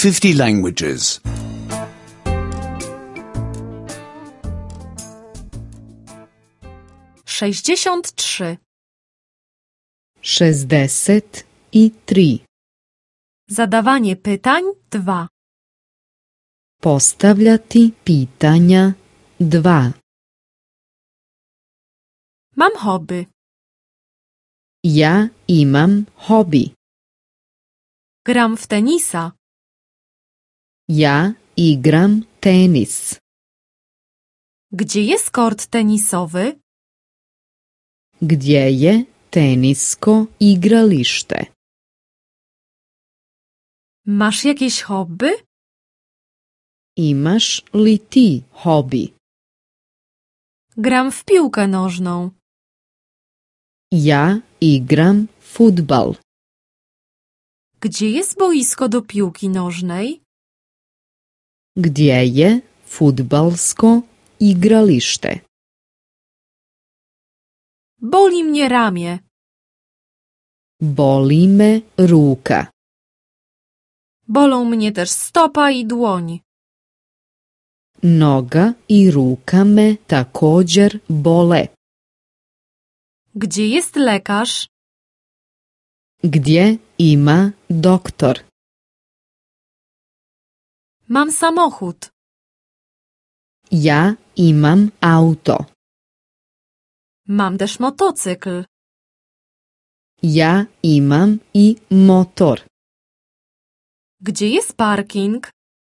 50 languages. 63. 63. Zadawanie pytań 2. Postavljati pitanja 2. Mam hobby. Ja imam hobi. Gram w tenisa. Ja igram tenis. Gdzie jest kort tenisowy? Gdje je tenisko igralište? Masz jakieś hobby? Imaš li ti hobi? Gram w piłkę nożną. Ja igram futbal. Gdzie jest boisko do piłki nożnej? Gdje je futbalsko igralište? Boli mnie ramię. Boli me ruka. Bolą mnie też stopa i dłoń. Noga i ruka me također bole. Gdzie jest lekarz? Gdje ima doktor? Mam samochód. Ja imam auto. Mam też motocykl. Ja imam i motor. Gdzie jest parking?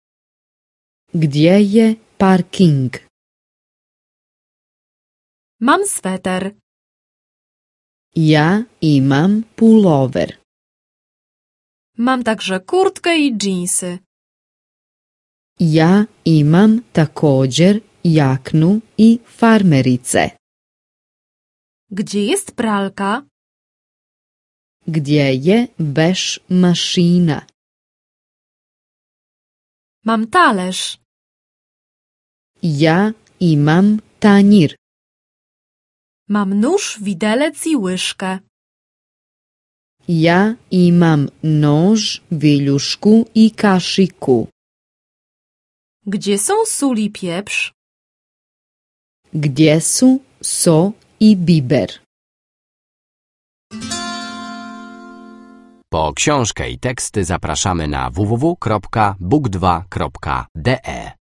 Gdje je parking? Mam sweter. Ja imam pulover. Mam także kurtkę i dżinsy. Ja imam također jaknu i farmerice. Gdzie jest pralka? Gdje je veš mašina? Mam talerz. Ja imam tanjir. Mam nóż, widelec i łyżkę. Ja imam nož, viljušku i kašiku. Gdzie są sól i pieprz? Gdje su so i biber? Po książkę i teksty zapraszamy na www.book2.de.